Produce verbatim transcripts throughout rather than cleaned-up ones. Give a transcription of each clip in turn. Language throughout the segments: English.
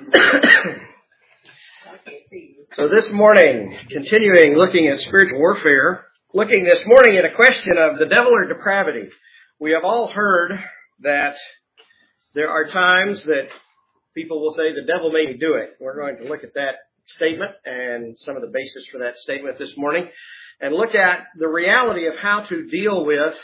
So this morning, continuing looking at spiritual warfare, looking this morning at a question of the devil or depravity. We have all heard that there are times that people will say the devil made me do it. We're going to look at that statement and some of the basis for that statement this morning and look at the reality of how to deal with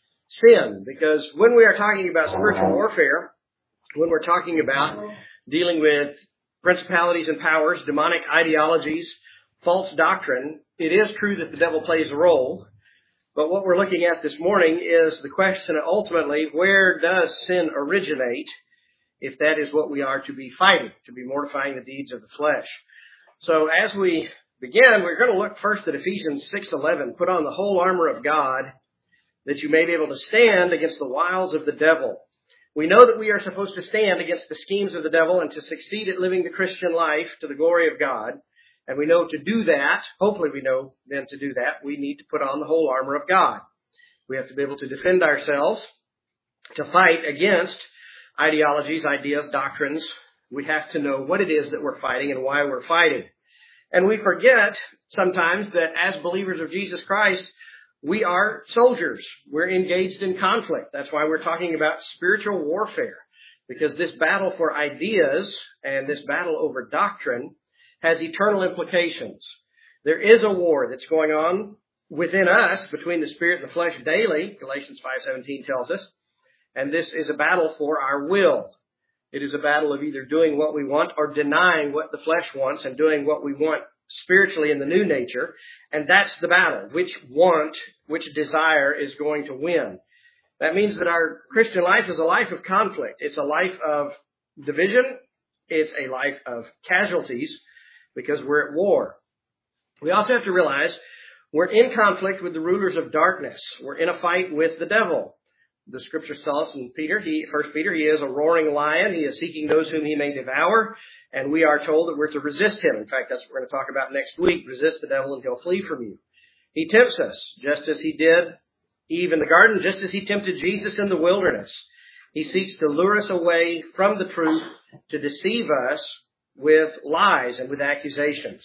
sin. Because when we are talking about spiritual warfare, when we're talking about dealing with principalities and powers, demonic ideologies, false doctrine, it is true that the devil plays a role. But what we're looking at this morning is the question ultimately, where does sin originate if that is what we are to be fighting, to be mortifying the deeds of the flesh? So as we begin, we're going to look first at Ephesians six eleven. Put on the whole armor of God that you may be able to stand against the wiles of the devil. We know that we are supposed to stand against the schemes of the devil and to succeed at living the Christian life to the glory of God. And we know to do that, hopefully we know then to do that, we need to put on the whole armor of God. We have to be able to defend ourselves, to fight against ideologies, ideas, doctrines. We have to know what it is that we're fighting and why we're fighting. And we forget sometimes that as believers of Jesus Christ, we are soldiers. We're engaged in conflict. That's why we're talking about spiritual warfare, because this battle for ideas and this battle over doctrine has eternal implications. There is a war that's going on within us between the spirit and the flesh daily, Galatians five seventeen tells us, and this is a battle for our will. It is a battle of either doing what we want or denying what the flesh wants and doing what we want spiritually in the new nature. And that's the battle. Which want, which desire is going to win. That means that our Christian life is a life of conflict. It's a life of division. It's a life of casualties because we're at war. We also have to realize we're in conflict with the rulers of darkness. We're in a fight with the devil. The scriptures tell us in Peter, he, First Peter, he is a roaring lion. He is seeking those whom he may devour. And we are told that we're to resist him. In fact, that's what we're going to talk about next week. Resist the devil and he'll flee from you. He tempts us just as he did Eve in the garden, just as he tempted Jesus in the wilderness. He seeks to lure us away from the truth, to deceive us with lies and with accusations.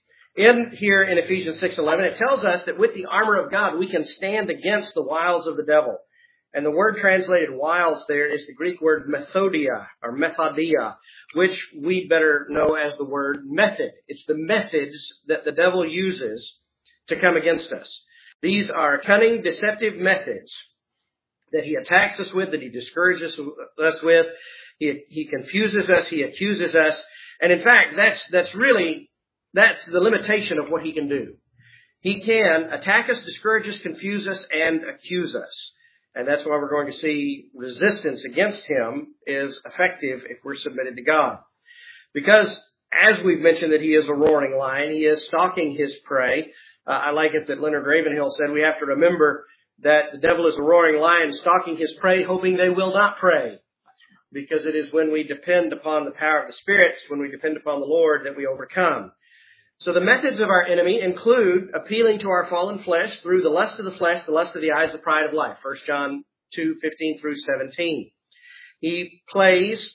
In here in Ephesians six eleven, it tells us that with the armor of God, we can stand against the wiles of the devil. And the word translated wiles there is the Greek word methodia or methodia, which we'd better know as the word method. It's the methods that the devil uses to come against us. These are cunning, deceptive methods that he attacks us with, that he discourages us with. He, he confuses us. He accuses us. And in fact, that's, that's really, that's the limitation of what he can do. He can attack us, discourage us, confuse us, and accuse us. And that's why we're going to see resistance against him is effective if we're submitted to God. Because as we've mentioned that he is a roaring lion, he is stalking his prey. Uh, I like it that Leonard Ravenhill said we have to remember that the devil is a roaring lion stalking his prey, hoping they will not prey. Because it is when we depend upon the power of the spirits, when we depend upon the Lord, that we overcome. So the methods of our enemy include appealing to our fallen flesh through the lust of the flesh, the lust of the eyes, the pride of life. First John two fifteen through seventeen. He plays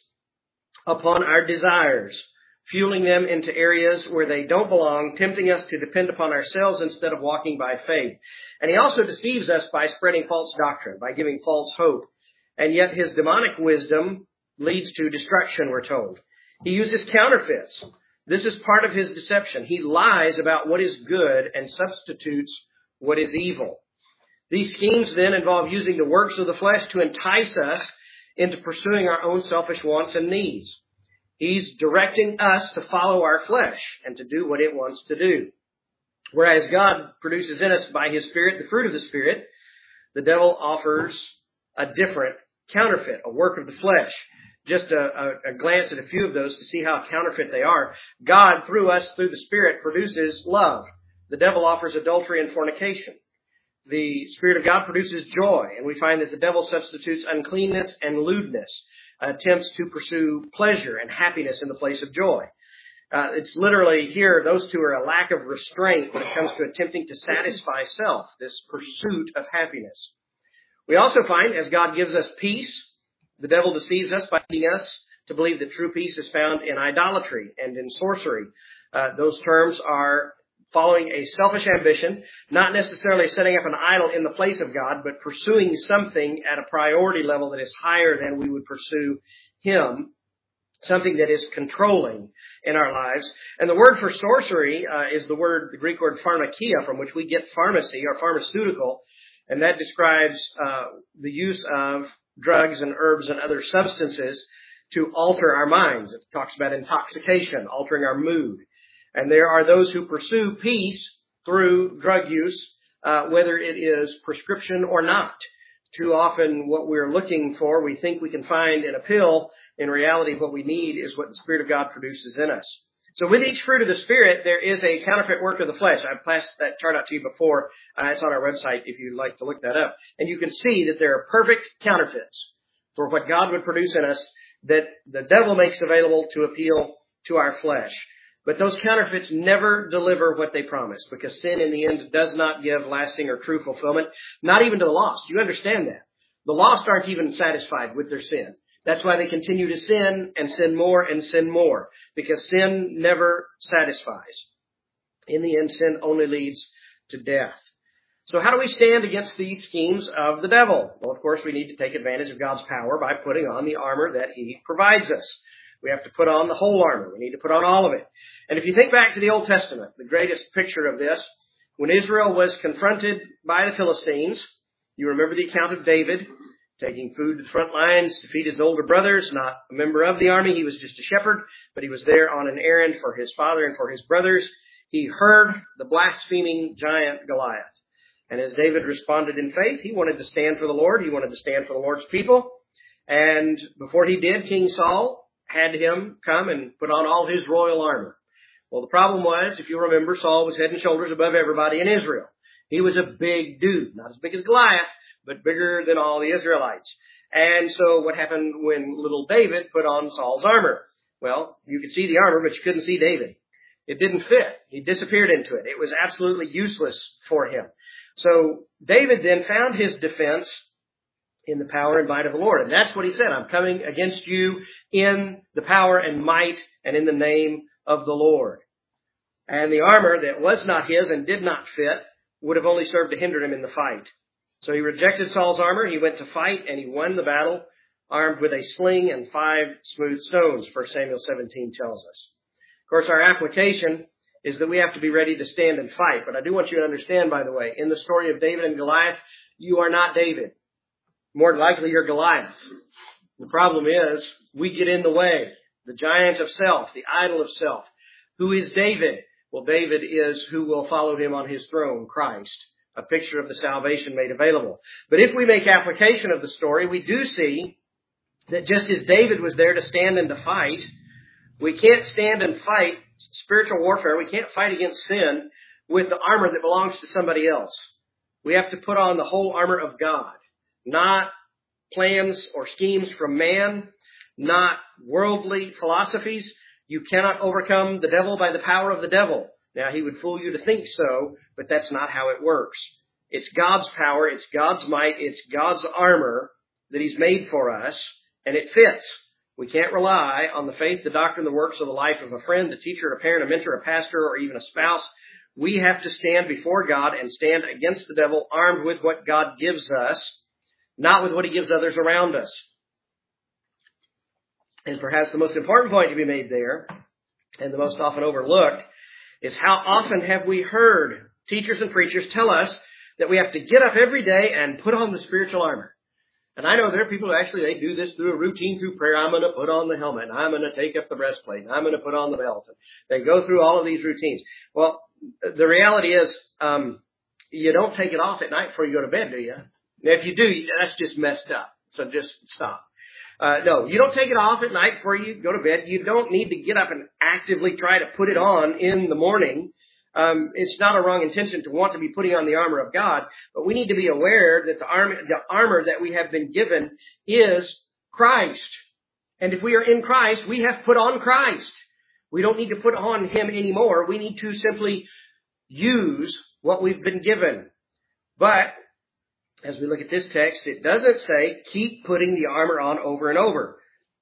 upon our desires, fueling them into areas where they don't belong, tempting us to depend upon ourselves instead of walking by faith. And he also deceives us by spreading false doctrine, by giving false hope. And yet his demonic wisdom leads to destruction, we're told. He uses counterfeits. This is part of his deception. He lies about what is good and substitutes what is evil. These schemes then involve using the works of the flesh to entice us into pursuing our own selfish wants and needs. He's directing us to follow our flesh and to do what it wants to do. Whereas God produces in us by his Spirit the fruit of the Spirit, the devil offers a different counterfeit, a work of the flesh. Just a, a, a glance at a few of those to see how counterfeit they are. God, through us, through the Spirit, produces love. The devil offers adultery and fornication. The Spirit of God produces joy, and we find that the devil substitutes uncleanness and lewdness, attempts to pursue pleasure and happiness in the place of joy. Uh, it's literally here, those two are a lack of restraint when it comes to attempting to satisfy self, this pursuit of happiness. We also find, as God gives us peace, the devil deceives us by leading us to believe that true peace is found in idolatry and in sorcery. Uh, those terms are following a selfish ambition, not necessarily setting up an idol in the place of God, but pursuing something at a priority level that is higher than we would pursue Him, something that is controlling in our lives. And the word for sorcery uh, is the word, the Greek word pharmakia, from which we get pharmacy or pharmaceutical, and that describes uh, the use of drugs and herbs and other substances to alter our minds. It talks about intoxication, altering our mood. And there are those who pursue peace through drug use, uh, whether it is prescription or not. Too often what we're looking for, we think we can find in a pill. In reality, what we need is what the Spirit of God produces in us. So with each fruit of the Spirit, there is a counterfeit work of the flesh. I've passed that chart out to you before. Uh, it's on our website if you'd like to look that up. And you can see that there are perfect counterfeits for what God would produce in us that the devil makes available to appeal to our flesh. But those counterfeits never deliver what they promise, because sin in the end does not give lasting or true fulfillment, not even to the lost. You understand that. The lost aren't even satisfied with their sin. That's why they continue to sin and sin more and sin more, because sin never satisfies. In the end, sin only leads to death. So how do we stand against these schemes of the devil? Well, of course, we need to take advantage of God's power by putting on the armor that He provides us. We have to put on the whole armor. We need to put on all of it. And if you think back to the Old Testament, the greatest picture of this, when Israel was confronted by the Philistines, you remember the account of David taking food to the front lines to feed his older brothers, not a member of the army. He was just a shepherd, but he was there on an errand for his father and for his brothers. He heard the blaspheming giant Goliath. And as David responded in faith, he wanted to stand for the Lord. He wanted to stand for the Lord's people. And before he did, King Saul had him come and put on all his royal armor. Well, the problem was, if you remember, Saul was head and shoulders above everybody in Israel. He was a big dude, not as big as Goliath, but bigger than all the Israelites. And so what happened when little David put on Saul's armor? Well, you could see the armor, but you couldn't see David. It didn't fit. He disappeared into it. It was absolutely useless for him. So David then found his defense in the power and might of the Lord. And that's what he said. I'm coming against you in the power and might and in the name of the Lord. And the armor that was not his and did not fit would have only served to hinder him in the fight. So he rejected Saul's armor. He went to fight and he won the battle armed with a sling and five smooth stones, First Samuel seventeen tells us. Of course, our application is that we have to be ready to stand and fight. But I do want you to understand, by the way, in the story of David and Goliath, you are not David. More than likely, you're Goliath. The problem is, we get in the way. The giant of self, the idol of self. Who is David? Well, David is who will follow him on his throne, Christ. A picture of the salvation made available. But if we make application of the story, we do see that just as David was there to stand and to fight, we can't stand and fight spiritual warfare. We can't fight against sin with the armor that belongs to somebody else. We have to put on the whole armor of God. Not plans or schemes from man, not worldly philosophies. You cannot overcome the devil by the power of the devil. Now, he would fool you to think so, but that's not how it works. It's God's power, it's God's might, it's God's armor that He's made for us, and it fits. We can't rely on the faith, the doctrine, the works of the life of a friend, a teacher, a parent, a mentor, a pastor, or even a spouse. We have to stand before God and stand against the devil armed with what God gives us, not with what He gives others around us. And perhaps the most important point to be made there, and the most often overlooked, is how often have we heard teachers and preachers tell us that we have to get up every day and put on the spiritual armor. And I know there are people who actually, they do this through a routine, through prayer. I'm going to put on the helmet, and I'm going to take up the breastplate, and I'm going to put on the belt. And they go through all of these routines. Well, the reality is, um, you don't take it off at night before you go to bed, do you? Now, if you do, that's just messed up. So just stop. Uh, no, you don't take it off at night before you go to bed. You don't need to get up and actively try to put it on in the morning. Um, it's not a wrong intention to want to be putting on the armor of God, but we need to be aware that the armor, the armor that we have been given is Christ. And if we are in Christ, we have put on Christ. We don't need to put on Him anymore. We need to simply use what we've been given. But as we look at this text, it doesn't say keep putting the armor on over and over.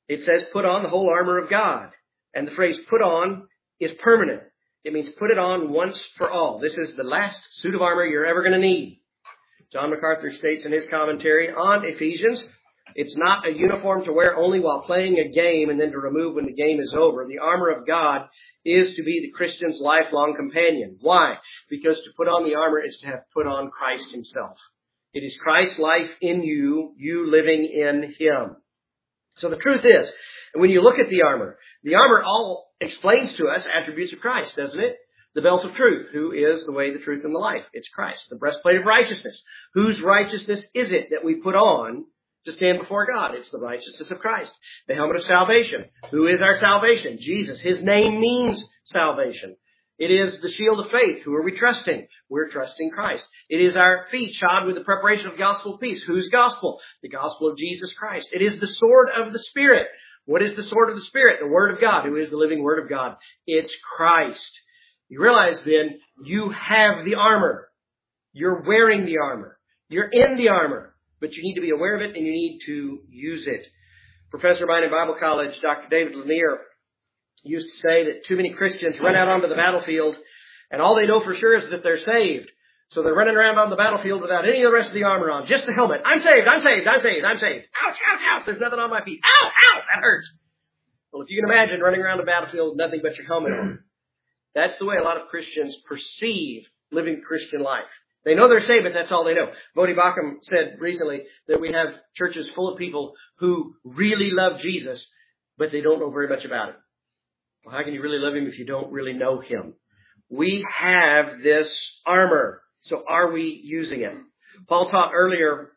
It says put on the whole armor of God. And the phrase put on is permanent. It means put it on once for all. This is the last suit of armor you're ever going to need. John MacArthur states in his commentary on Ephesians, it's not a uniform to wear only while playing a game and then to remove when the game is over. The armor of God is to be the Christian's lifelong companion. Why? Because to put on the armor is to have put on Christ himself. It is Christ's life in you, you living in him. So the truth is, when you look at the armor, the armor all explains to us attributes of Christ, doesn't it? The belt of truth, who is the way, the truth, and the life. It's Christ. The breastplate of righteousness. Whose righteousness is it that we put on to stand before God? It's the righteousness of Christ. The helmet of salvation. Who is our salvation? Jesus. His name means salvation. It is the shield of faith. Who are we trusting? We're trusting Christ. It is our feet shod with the preparation of gospel of peace. Whose gospel? The gospel of Jesus Christ. It is the sword of the Spirit. What is the sword of the Spirit? The Word of God. Who is the living Word of God? It's Christ. You realize then, you have the armor. You're wearing the armor. You're in the armor. But you need to be aware of it and you need to use it. Professor of mine in Bible college, Doctor David Lanier, used to say that too many Christians run out onto the battlefield and all they know for sure is that they're saved. So they're running around on the battlefield without any of the rest of the armor on. Just the helmet. I'm saved, I'm saved, I'm saved, I'm saved. Ouch, ouch, ouch. There's nothing on my feet. Ow, ow, that hurts. Well, if you can imagine running around the battlefield with nothing but your helmet on. That's the way a lot of Christians perceive living Christian life. They know they're saved, but that's all they know. Bodie Bacham said recently that we have churches full of people who really love Jesus, but they don't know very much about him. Well, how can you really love him if you don't really know him? We have this armor. So are we using it? Paul taught earlier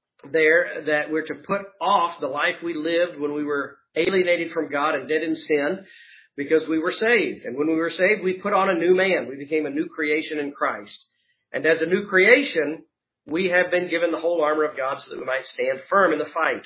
there that we're to put off the life we lived when we were alienated from God and dead in sin because we were saved. And when we were saved, we put on a new man. We became a new creation in Christ. And as a new creation, we have been given the whole armor of God so that we might stand firm in the fight.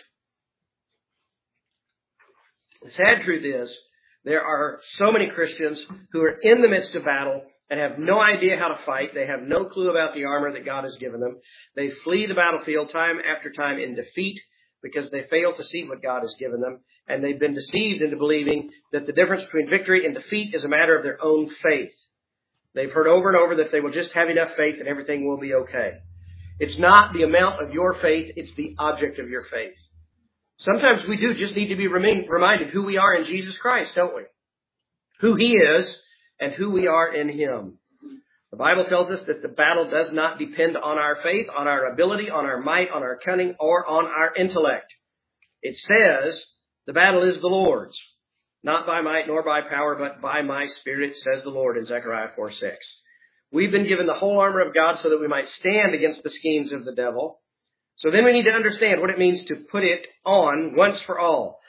The sad truth is, there are so many Christians who are in the midst of battle and have no idea how to fight. They have no clue about the armor that God has given them. They flee the battlefield time after time in defeat because they fail to see what God has given them. And they've been deceived into believing that the difference between victory and defeat is a matter of their own faith. They've heard over and over that they will just have enough faith and everything will be okay. It's not the amount of your faith, it's the object of your faith. Sometimes we do just need to be reminded who we are in Jesus Christ, don't we? Who he is and who we are in him. The Bible tells us that the battle does not depend on our faith, on our ability, on our might, on our cunning, or on our intellect. It says the battle is the Lord's. Not by might nor by power, but by my Spirit, says the Lord in Zechariah four six. We've been given the whole armor of God so that we might stand against the schemes of the devil. So then we need to understand what it means to put it on once for all.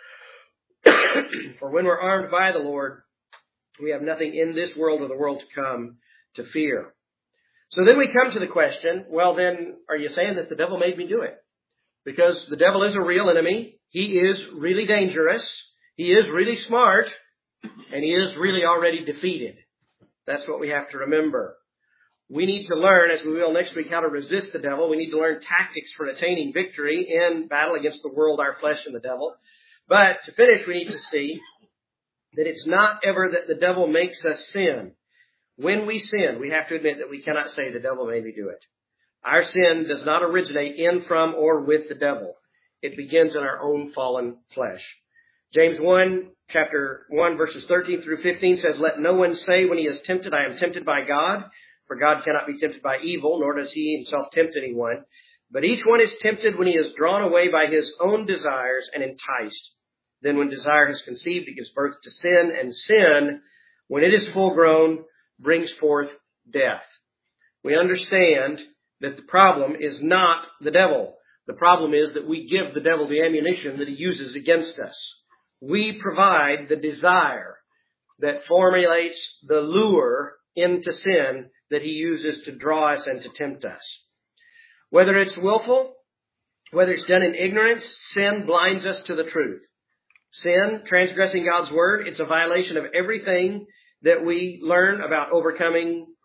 For when we're armed by the Lord, we have nothing in this world or the world to come to fear. So then we come to the question, well then, are you saying that the devil made me do it? Because the devil is a real enemy. He is really dangerous. He is really smart, and he is really already defeated. That's what we have to remember. We need to learn, as we will next week, how to resist the devil. We need to learn tactics for attaining victory in battle against the world, our flesh, and the devil. But to finish, we need to see that it's not ever that the devil makes us sin. When we sin, we have to admit that we cannot say the devil made me do it. Our sin does not originate in, from, or with the devil. It begins in our own fallen flesh. James one, chapter one, verses thirteen through fifteen says, let no one say when he is tempted, I am tempted by God. For God cannot be tempted by evil, nor does he himself tempt anyone. But each one is tempted when he is drawn away by his own desires and enticed. Then when desire has conceived, it gives birth to sin. And sin, when it is full grown, brings forth death. We understand that the problem is not the devil. The problem is that we give the devil the ammunition that he uses against us. We provide the desire that formulates the lure into sin that he uses to draw us and to tempt us. Whether it's willful, whether it's done in ignorance, sin blinds us to the truth. Sin, transgressing God's word, it's a violation of everything that we learn about overcoming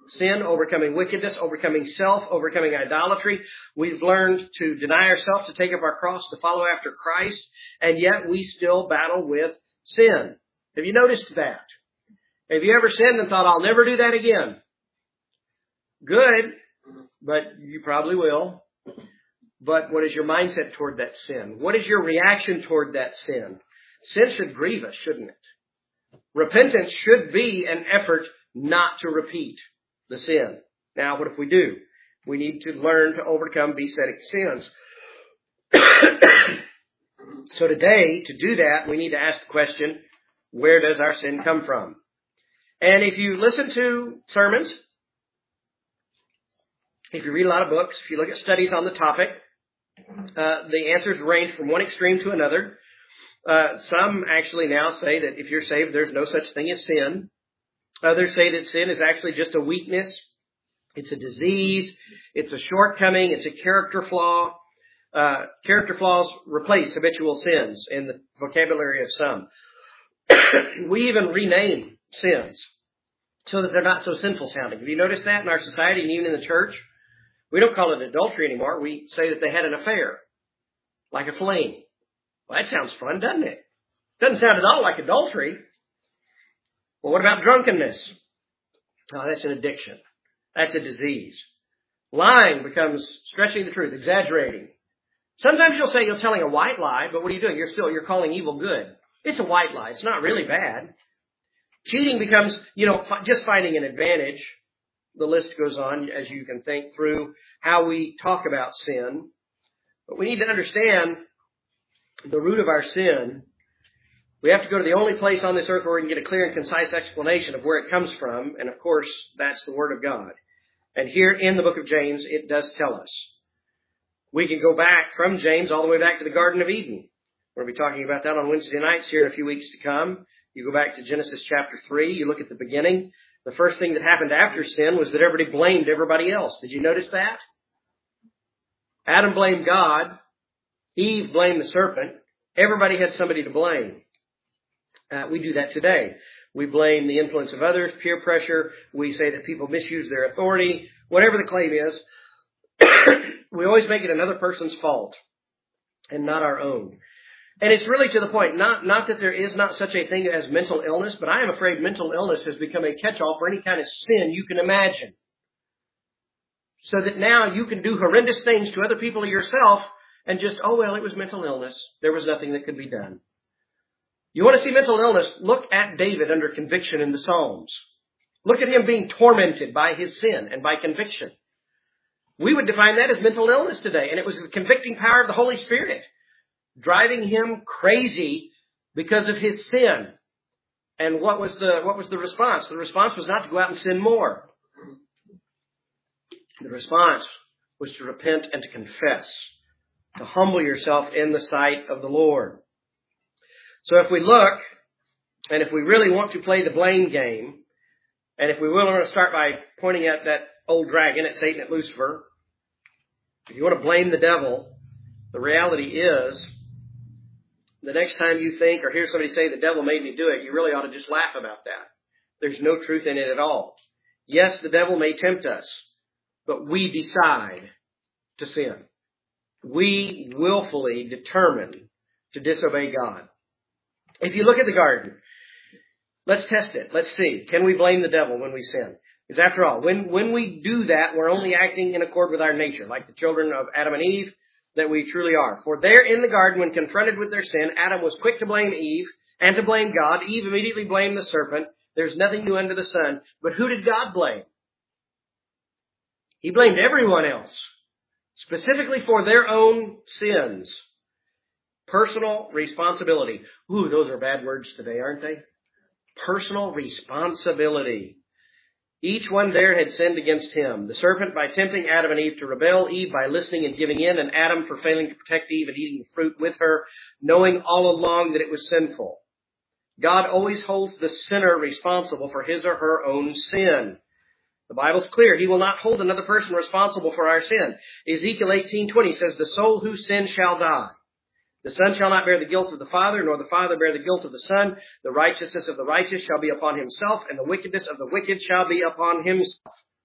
sin, overcoming wickedness, overcoming self, overcoming idolatry. We've learned to deny ourselves, to take up our cross, to follow after Christ, and yet we still battle with sin. Have you noticed that? Have you ever sinned and thought, I'll never do that again? Good, but you probably will. But what is your mindset toward that sin? What is your reaction toward that sin? Sin should grieve us, shouldn't it? Repentance should be an effort not to repeat the sin. Now, what if we do? We need to learn to overcome besetting sins. So today, to do that, we need to ask the question, where does our sin come from? And if you listen to sermons, if you read a lot of books, if you look at studies on the topic, uh, the answers range from one extreme to another. Uh, some actually now say that if you're saved, there's no such thing as sin. Others say that sin is actually just a weakness. It's a disease. It's a shortcoming. It's a character flaw. Uh, character flaws replace habitual sins in the vocabulary of some. We even rename sins so that they're not so sinful sounding. Have you noticed that in our society and even in the church? We don't call it adultery anymore. We say that they had an affair, like a fling. Well, that sounds fun, doesn't it? Doesn't sound at all like adultery. Well, what about drunkenness? Oh, that's an addiction. That's a disease. Lying becomes stretching the truth, exaggerating. Sometimes you'll say you're telling a white lie, but what are you doing? You're still, you're calling evil good. It's a white lie. It's not really bad. Cheating becomes, you know, just finding an advantage. The list goes on as you can think through how we talk about sin. But we need to understand the root of our sin. We have to go to the only place on this earth where we can get a clear and concise explanation of where it comes from. And of course, that's the Word of God. And here in the book of James, it does tell us. We can go back from James all the way back to the Garden of Eden. We'll be talking about that on Wednesday nights here in a few weeks to come. You go back to Genesis chapter three. You look at the beginning. The first thing that happened after sin was that everybody blamed everybody else. Did you notice that? Adam blamed God. Eve blamed the serpent. Everybody had somebody to blame. Uh, we do that today. We blame the influence of others, peer pressure. We say that people misuse their authority. Whatever the claim is, we always make it another person's fault and not our own. And it's really to the point, not, not that there is not such a thing as mental illness, but I am afraid mental illness has become a catch-all for any kind of sin you can imagine. So that now you can do horrendous things to other people or yourself and just, oh, well, it was mental illness. There was nothing that could be done. You want to see mental illness? Look at David under conviction in the Psalms. Look at him being tormented by his sin and by conviction. We would define that as mental illness today, and it was the convicting power of the Holy Spirit driving him crazy because of his sin. And what was the what was the response? The response was not to go out and sin more. The response was to repent and to confess, to humble yourself in the sight of the Lord. So if we look, and if we really want to play the blame game, and if we will, we're going to start by pointing at that old dragon, at Satan, at Lucifer. If you want to blame the devil, the reality is, the next time you think or hear somebody say the devil made me do it, you really ought to just laugh about that. There's no truth in it at all. Yes, the devil may tempt us, but we decide to sin. We willfully determine to disobey God. If you look at the garden, let's test it. Let's see. Can we blame the devil when we sin? Because after all, when, when we do that, we're only acting in accord with our nature, like the children of Adam and Eve, that we truly are. For there in the garden, when confronted with their sin, Adam was quick to blame Eve and to blame God. Eve immediately blamed the serpent. There's nothing new under the sun. But who did God blame? He blamed everyone else, specifically for their own sins. Personal responsibility. Ooh, those are bad words today, aren't they? Personal responsibility. Each one there had sinned against him. The serpent by tempting Adam and Eve to rebel, Eve by listening and giving in, and Adam for failing to protect Eve and eating the fruit with her, knowing all along that it was sinful. God always holds the sinner responsible for his or her own sin. The Bible's clear. He will not hold another person responsible for our sin. Ezekiel eighteen twenty says, the soul who sins shall die. The son shall not bear the guilt of the father, nor the father bear the guilt of the son. The righteousness of the righteous shall be upon himself, and the wickedness of the wicked shall be upon himself.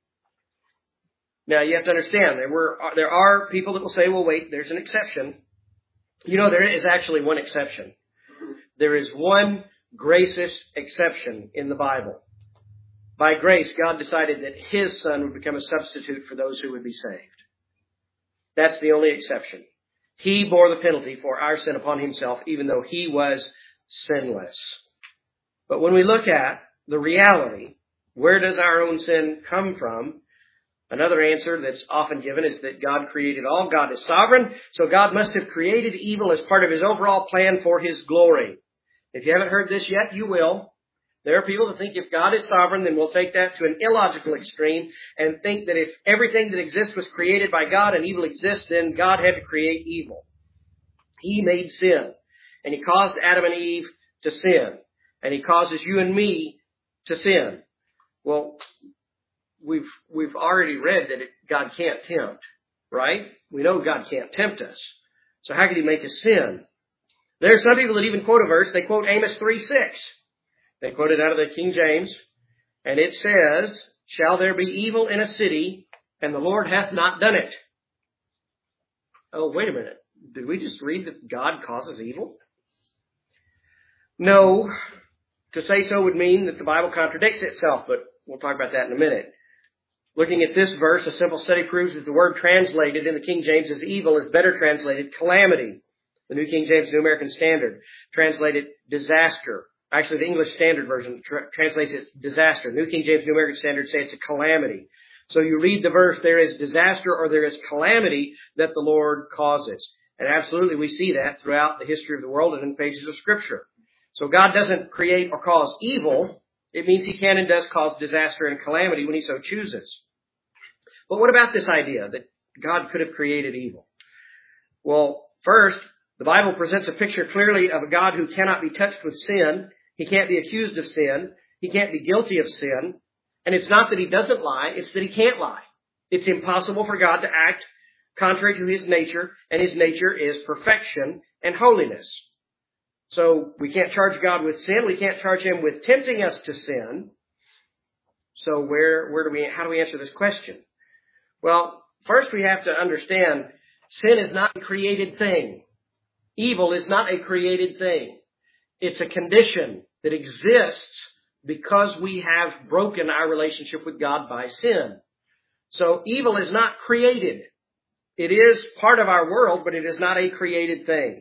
Now, you have to understand, there were there are people that will say, well, wait, there's an exception. You know, there is actually one exception. There is one gracious exception in the Bible. By grace, God decided that His Son would become a substitute for those who would be saved. That's the only exception. He bore the penalty for our sin upon Himself, even though He was sinless. But when we look at the reality, where does our own sin come from? Another answer that's often given is that God created all. God is sovereign, so God must have created evil as part of His overall plan for His glory. If you haven't heard this yet, you will. There are people that think if God is sovereign, then we'll take that to an illogical extreme and think that if everything that exists was created by God and evil exists, then God had to create evil. He made sin, and He caused Adam and Eve to sin, and He causes you and me to sin. Well, we've we've already read that it, God can't tempt, right? We know God can't tempt us. So how could He make us sin? There are some people that even quote a verse. They quote Amos three six. They quote it out of the King James, and it says, "Shall there be evil in a city, and the Lord hath not done it?" Oh, wait a minute. Did we just read that God causes evil? No. To say so would mean that the Bible contradicts itself, but we'll talk about that in a minute. Looking at this verse, a simple study proves that the word translated in the King James as evil is better translated calamity. The New King James New American Standard translated disaster. Actually, the English Standard Version tra- translates it disaster. New King James New American Standard say it's a calamity. So you read the verse, there is disaster or there is calamity that the Lord causes. And absolutely we see that throughout the history of the world and in pages of Scripture. So God doesn't create or cause evil. It means He can and does cause disaster and calamity when He so chooses. But what about this idea that God could have created evil? Well, first, the Bible presents a picture clearly of a God who cannot be touched with sin. He can't be accused of sin. He can't be guilty of sin. And it's not that He doesn't lie, it's that He can't lie. It's impossible for God to act contrary to His nature, and His nature is perfection and holiness. So we can't charge God with sin. We can't charge Him with tempting us to sin. So where, where do we, how do we answer this question? Well, first we have to understand sin is not a created thing. Evil is not a created thing. It's a condition that exists because we have broken our relationship with God by sin. So evil is not created. It is part of our world, but it is not a created thing.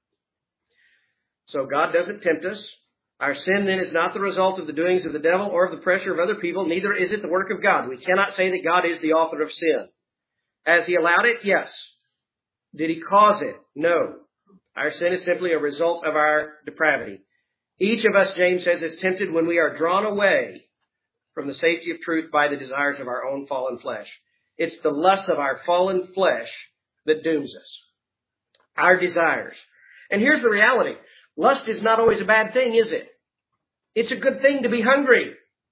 So God doesn't tempt us. Our sin then is not the result of the doings of the devil or of the pressure of other people. Neither is it the work of God. We cannot say that God is the author of sin. Has He allowed it? Yes. Did He cause it? No. Our sin is simply a result of our depravity. Each of us, James says, is tempted when we are drawn away from the safety of truth by the desires of our own fallen flesh. It's the lust of our fallen flesh that dooms us. Our desires. And here's the reality. Lust is not always a bad thing, is it? It's a good thing to be hungry.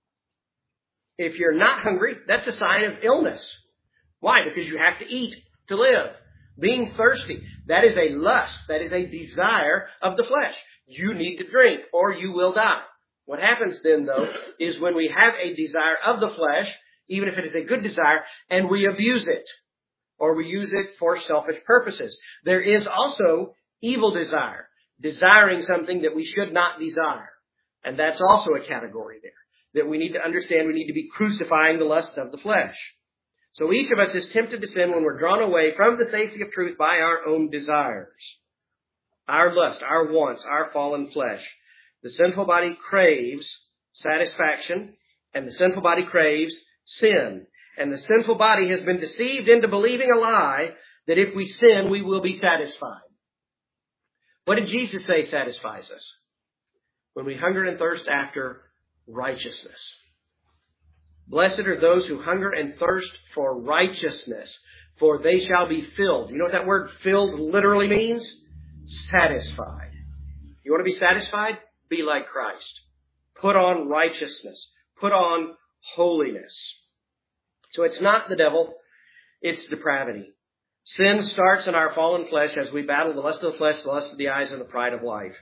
If you're not hungry, that's a sign of illness. Why? Because you have to eat to live. Being thirsty, that is a lust. That is a desire of the flesh. You need to drink or you will die. What happens then, though, is when we have a desire of the flesh, even if it is a good desire, and we abuse it, or we use it for selfish purposes. There is also evil desire, desiring something that we should not desire. And that's also a category there, that we need to understand we need to be crucifying the lust of the flesh. So each of us is tempted to sin when we're drawn away from the safety of truth by our own desires. Our lust, our wants, our fallen flesh. The sinful body craves satisfaction, and the sinful body craves sin. And the sinful body has been deceived into believing a lie that if we sin, we will be satisfied. What did Jesus say satisfies us? When we hunger and thirst after righteousness. Blessed are those who hunger and thirst for righteousness, for they shall be filled. You know what that word filled literally means? Satisfied. You want to be satisfied? Be like Christ. Put on righteousness. Put on holiness. So it's not the devil, it's depravity. Sin starts in our fallen flesh as we battle the lust of the flesh, the lust of the eyes, and the pride of life.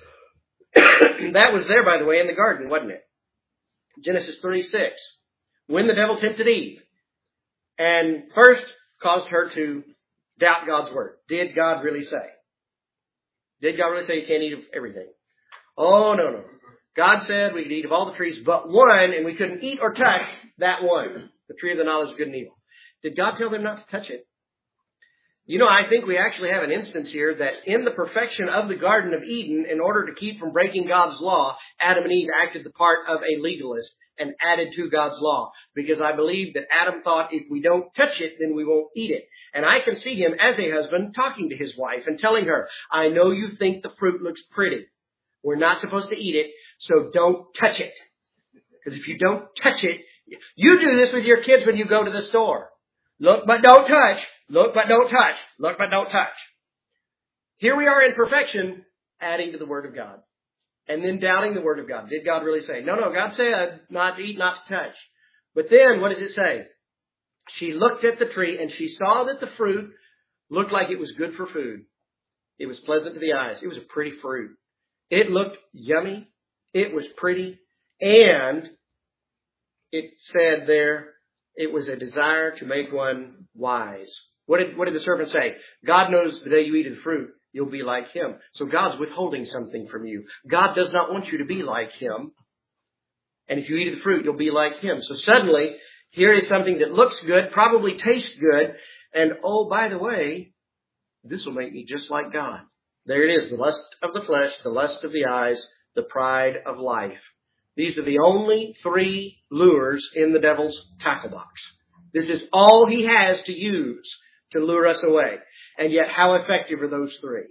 That was there, by the way, in the garden, wasn't it? Genesis thirty-six. When the devil tempted Eve, and first caused her to doubt God's word. Did God really say? Did God really say you can't eat of everything? Oh, no, no. God said we could eat of all the trees but one, and we couldn't eat or touch that one, the tree of the knowledge of good and evil. Did God tell them not to touch it? You know, I think we actually have an instance here that in the perfection of the Garden of Eden, in order to keep from breaking God's law, Adam and Eve acted the part of a legalist and added to God's law. Because I believe that Adam thought if we don't touch it, then we won't eat it. And I can see him as a husband talking to his wife and telling her, I know you think the fruit looks pretty. We're not supposed to eat it, so don't touch it. Because if you don't touch it, you do this with your kids when you go to the store. Look but don't touch. Look but don't touch. Look but don't touch. Here we are in perfection, adding to the Word of God. And then doubting the Word of God. Did God really say? No, no, God said not to eat, not to touch. But then, what does it say? She looked at the tree and she saw that the fruit looked like it was good for food. It was pleasant to the eyes. It was a pretty fruit. It looked yummy. It was pretty. And it said there, it was a desire to make one wise. What did, what did the serpent say? God knows the day you eat of the fruit, you'll be like him. So God's withholding something from you. God does not want you to be like him. And if you eat of the fruit, you'll be like him. So suddenly, here is something that looks good, probably tastes good. And oh, by the way, this will make me just like God. There it is, the lust of the flesh, the lust of the eyes, the pride of life. These are the only three lures in the devil's tackle box. This is all he has to use to lure us away. And yet, how effective are those three?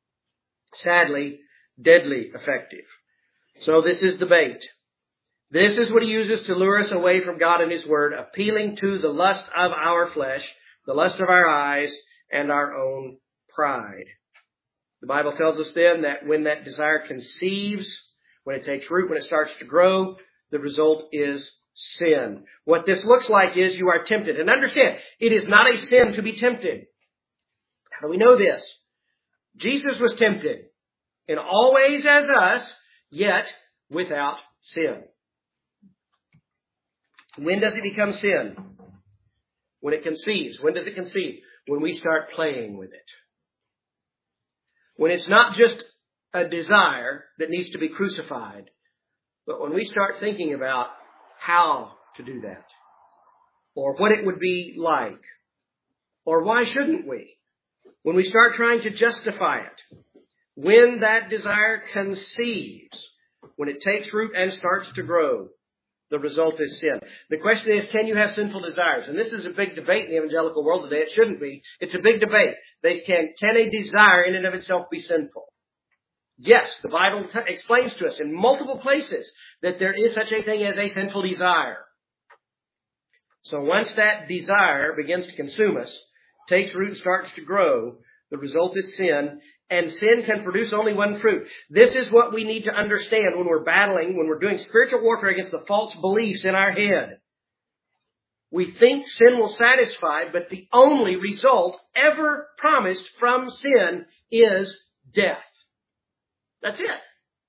Sadly, deadly effective. So this is the bait. This is what he uses to lure us away from God and his word, appealing to the lust of our flesh, the lust of our eyes, and our own pride. The Bible tells us then that when that desire conceives, when it takes root, when it starts to grow, the result is sin. What this looks like is you are tempted. And understand, it is not a sin to be tempted. How do we know this? Jesus was tempted in all ways as us, yet without sin. When does it become sin? When it conceives. When does it conceive? When we start playing with it. When it's not just a desire that needs to be crucified, but when we start thinking about how to do that, or what it would be like, or why shouldn't we? When we start trying to justify it, when that desire conceives, when it takes root and starts to grow, the result is sin. The question is, can you have sinful desires? And this is a big debate in the evangelical world today. It shouldn't be. It's a big debate. They can, can a desire in and of itself be sinful? Yes, the Bible t- explains to us in multiple places that there is such a thing as a sinful desire. So once that desire begins to consume us, takes root and starts to grow, the result is sin. And sin can produce only one fruit. This is what we need to understand when we're battling, when we're doing spiritual warfare against the false beliefs in our head. We think sin will satisfy, but the only result ever promised from sin is death. That's it.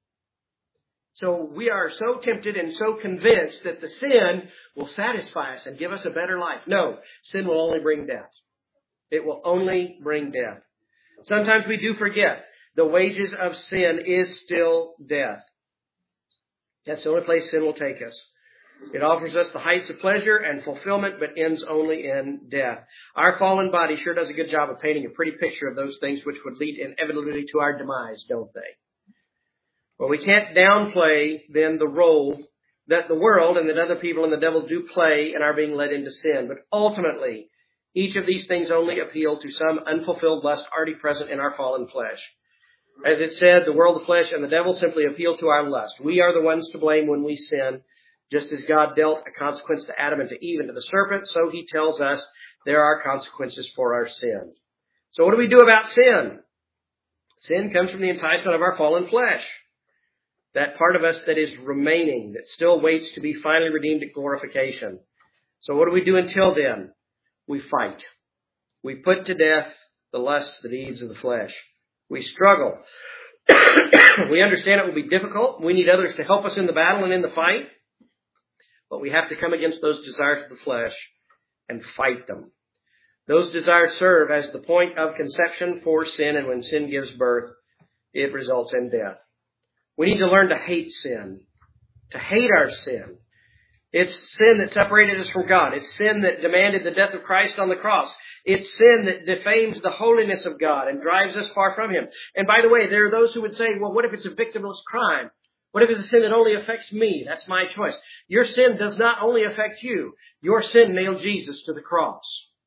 So we are so tempted and so convinced that the sin will satisfy us and give us a better life. No, sin will only bring death. It will only bring death. Sometimes we do forget the wages of sin is still death. That's the only place sin will take us. It offers us the heights of pleasure and fulfillment, but ends only in death. Our fallen body sure does a good job of painting a pretty picture of those things which would lead inevitably to our demise, don't they? Well, we can't downplay then the role that the world and that other people and the devil do play in our being led into sin. But ultimately, each of these things only appeal to some unfulfilled lust already present in our fallen flesh. As it said, the world, the flesh, and the devil simply appeal to our lust. We are the ones to blame when we sin. Just as God dealt a consequence to Adam and to Eve and to the serpent, so he tells us there are consequences for our sin. So what do we do about sin? Sin comes from the enticement of our fallen flesh. That part of us that is remaining, that still waits to be finally redeemed at glorification. So what do we do until then? We fight. We put to death the lusts, the deeds of the flesh. We struggle. We understand it will be difficult. We need others to help us in the battle and in the fight. But we have to come against those desires of the flesh and fight them. Those desires serve as the point of conception for sin, and when sin gives birth, it results in death. We need to learn to hate sin, to hate our sin. It's sin that separated us from God. It's sin that demanded the death of Christ on the cross. It's sin that defames the holiness of God and drives us far from Him. And by the way, there are those who would say, well, what if it's a victimless crime? What if it's a sin that only affects me? That's my choice. Your sin does not only affect you. Your sin nailed Jesus to the cross.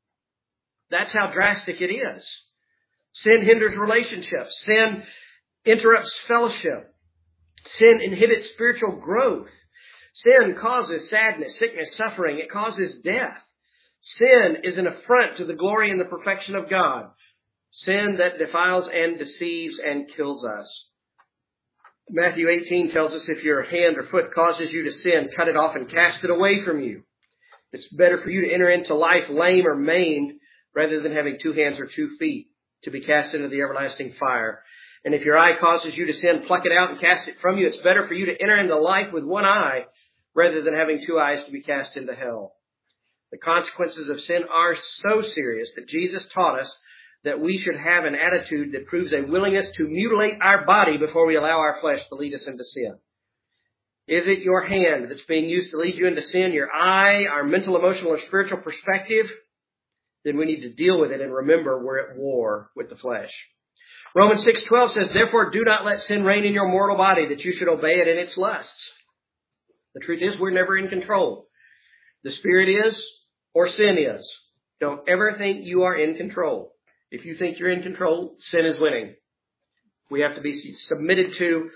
That's how drastic it is. Sin hinders relationships. Sin interrupts fellowship. Sin inhibits spiritual growth. Sin causes sadness, sickness, suffering. It causes death. Sin is an affront to the glory and the perfection of God. Sin that defiles and deceives and kills us. Matthew eighteen tells us if your hand or foot causes you to sin, cut it off and cast it away from you. It's better for you to enter into life lame or maimed rather than having two hands or two feet to be cast into the everlasting fire. And if your eye causes you to sin, pluck it out and cast it from you. It's better for you to enter into life with one eye rather than having two eyes to be cast into hell. The consequences of sin are so serious that Jesus taught us that we should have an attitude that proves a willingness to mutilate our body before we allow our flesh to lead us into sin. Is it your hand that's being used to lead you into sin, your eye, our mental, emotional, or spiritual perspective? Then we need to deal with it and remember we're at war with the flesh. Romans six twelve says, therefore do not let sin reign in your mortal body, that you should obey it in its lusts. The truth is, we're never in control. The Spirit is, or sin is. Don't ever think you are in control. If you think you're in control, sin is winning. We have to be submitted to,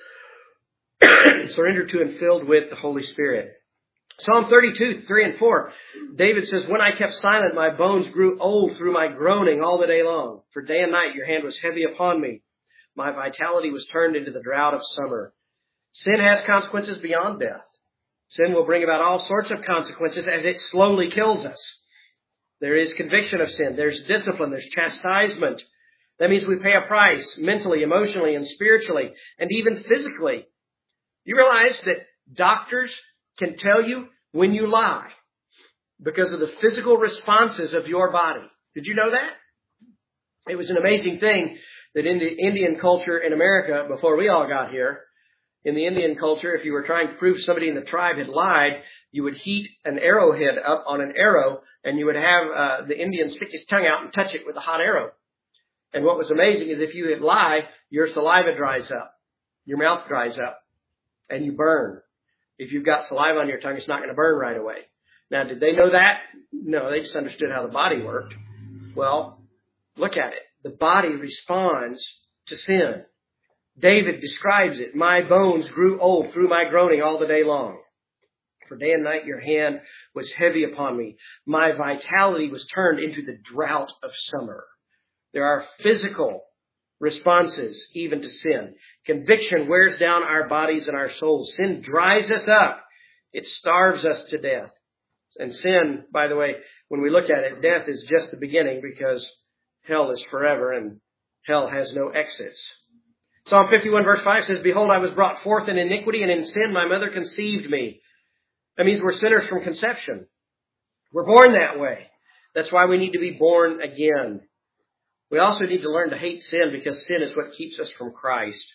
surrendered to, and filled with the Holy Spirit. Psalm thirty-two, three and four, David says, when I kept silent, my bones grew old through my groaning all the day long. For day and night your hand was heavy upon me. My vitality was turned into the drought of summer. Sin has consequences beyond death. Sin will bring about all sorts of consequences as it slowly kills us. There is conviction of sin. There's discipline. There's chastisement. That means we pay a price mentally, emotionally, and spiritually, and even physically. You realize that doctors can tell you when you lie because of the physical responses of your body. Did you know that? It was an amazing thing that in the Indian culture in America, before we all got here, in the Indian culture, if you were trying to prove somebody in the tribe had lied, you would heat an arrowhead up on an arrow, and you would have uh, the Indian stick his tongue out and touch it with a hot arrow. And what was amazing is if you had lied, your saliva dries up, your mouth dries up, and you burn. If you've got saliva on your tongue, it's not going to burn right away. Now, did they know that? No, they just understood how the body worked. Well, look at it. The body responds to sin. David describes it. My bones grew old through my groaning all the day long. For day and night your hand was heavy upon me. My vitality was turned into the drought of summer. There are physical responses even to sin. Conviction wears down our bodies and our souls. Sin dries us up. It starves us to death. And sin, by the way, when we look at it, death is just the beginning because hell is forever and hell has no exits. Psalm fifty-one verse five says, behold, I was brought forth in iniquity, and in sin my mother conceived me. That means we're sinners from conception. We're born that way. That's why we need to be born again. We also need to learn to hate sin because sin is what keeps us from Christ.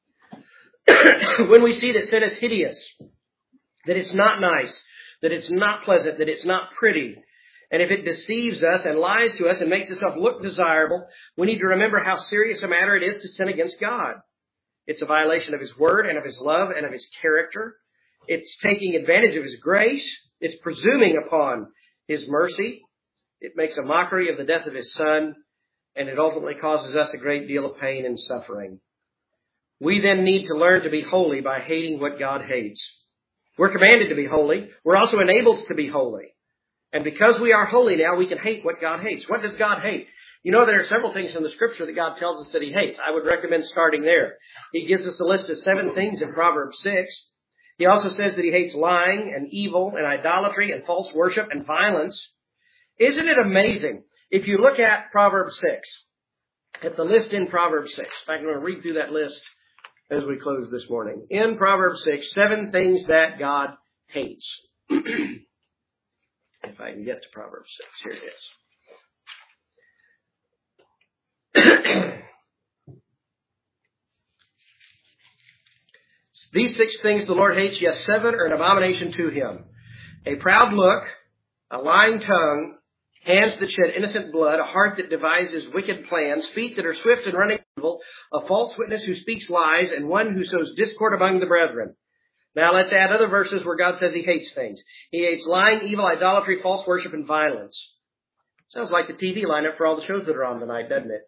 When we see that sin is hideous, that it's not nice, that it's not pleasant, that it's not pretty, and if it deceives us and lies to us and makes itself look desirable, we need to remember how serious a matter it is to sin against God. It's a violation of His Word and of His love and of His character. It's taking advantage of His grace. It's presuming upon His mercy. It makes a mockery of the death of His Son, and it ultimately causes us a great deal of pain and suffering. We then need to learn to be holy by hating what God hates. We're commanded to be holy. We're also enabled to be holy. And because we are holy now, we can hate what God hates. What does God hate? You know, there are several things in the Scripture that God tells us that He hates. I would recommend starting there. He gives us a list of seven things in Proverbs six. He also says that He hates lying and evil and idolatry and false worship and violence. Isn't it amazing? If you look at Proverbs six, at the list in Proverbs six, in fact, I'm going to read through that list as we close this morning. In Proverbs six, seven things that God hates. If I can get to Proverbs six. Here it is. These six things the Lord hates, yes, seven are an abomination to him. A proud look, a lying tongue, hands that shed innocent blood, a heart that devises wicked plans, feet that are swift in running evil, a false witness who speaks lies, and one who sows discord among the brethren. Now let's add other verses where God says he hates things. He hates lying, evil, idolatry, false worship, and violence. Sounds like the T V lineup for all the shows that are on tonight, doesn't it?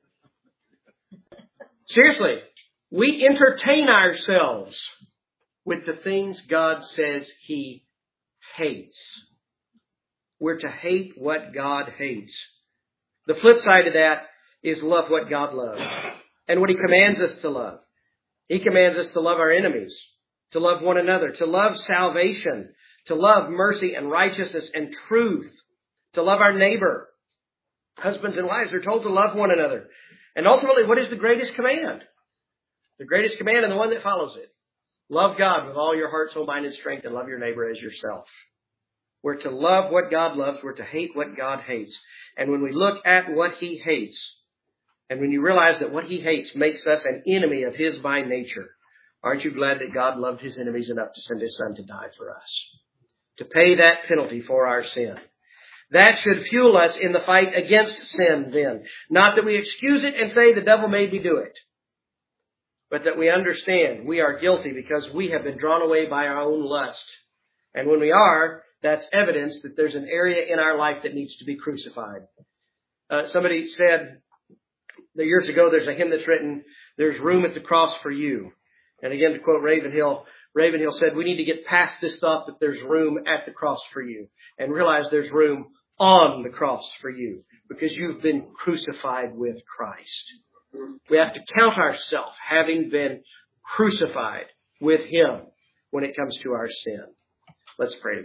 Seriously, we entertain ourselves with the things God says he hates. We're to hate what God hates. The flip side of that is love what God loves and what he commands us to love. He commands us to love our enemies, to love one another, to love salvation, to love mercy and righteousness and truth, to love our neighbor. Husbands and wives are told to love one another. And ultimately, what is the greatest command? The greatest command and the one that follows it. Love God with all your heart, soul, mind, and strength, and love your neighbor as yourself. We're to love what God loves. We're to hate what God hates. And when we look at what he hates, and when you realize that what he hates makes us an enemy of his by nature, aren't you glad that God loved his enemies enough to send his son to die for us? To pay that penalty for our sin. That should fuel us in the fight against sin then. Not that we excuse it and say the devil made me do it. But that we understand we are guilty because we have been drawn away by our own lust. And when we are, that's evidence that there's an area in our life that needs to be crucified. Uh, somebody said years ago, there's a hymn that's written, "There's room at the cross for you." And again, to quote Ravenhill, Ravenhill said, we need to get past this thought that there's room at the cross for you and realize there's room on the cross for you because you've been crucified with Christ. We have to count ourselves having been crucified with him when it comes to our sin. Let's pray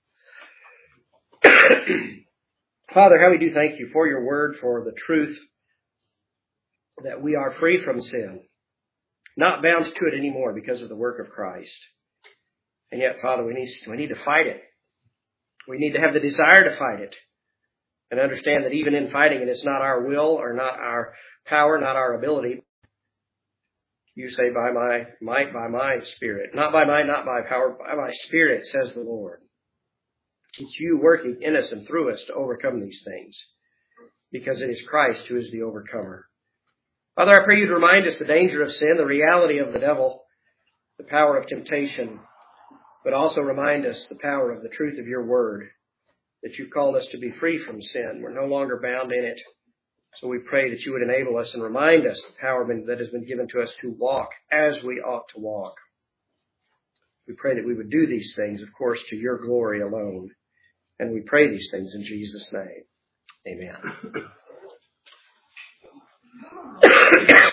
together. Father, how we do thank you for your word, for the truth that we are free from sin, not bound to it anymore because of the work of Christ. And yet, Father, we need, we need to fight it. We need to have the desire to fight it and understand that even in fighting it, it's not our will or not our power, not our ability. You say, by my might, by my spirit. Not by might, not by power, by my spirit, says the Lord. It's you working in us and through us to overcome these things because it is Christ who is the overcomer. Father, I pray you to remind us the danger of sin, the reality of the devil, the power of temptation, but also remind us the power of the truth of your word, that you've called us to be free from sin. We're no longer bound in it. So we pray that you would enable us and remind us the power that has been given to us to walk as we ought to walk. We pray that we would do these things, of course, to your glory alone. And we pray these things in Jesus' name. Amen.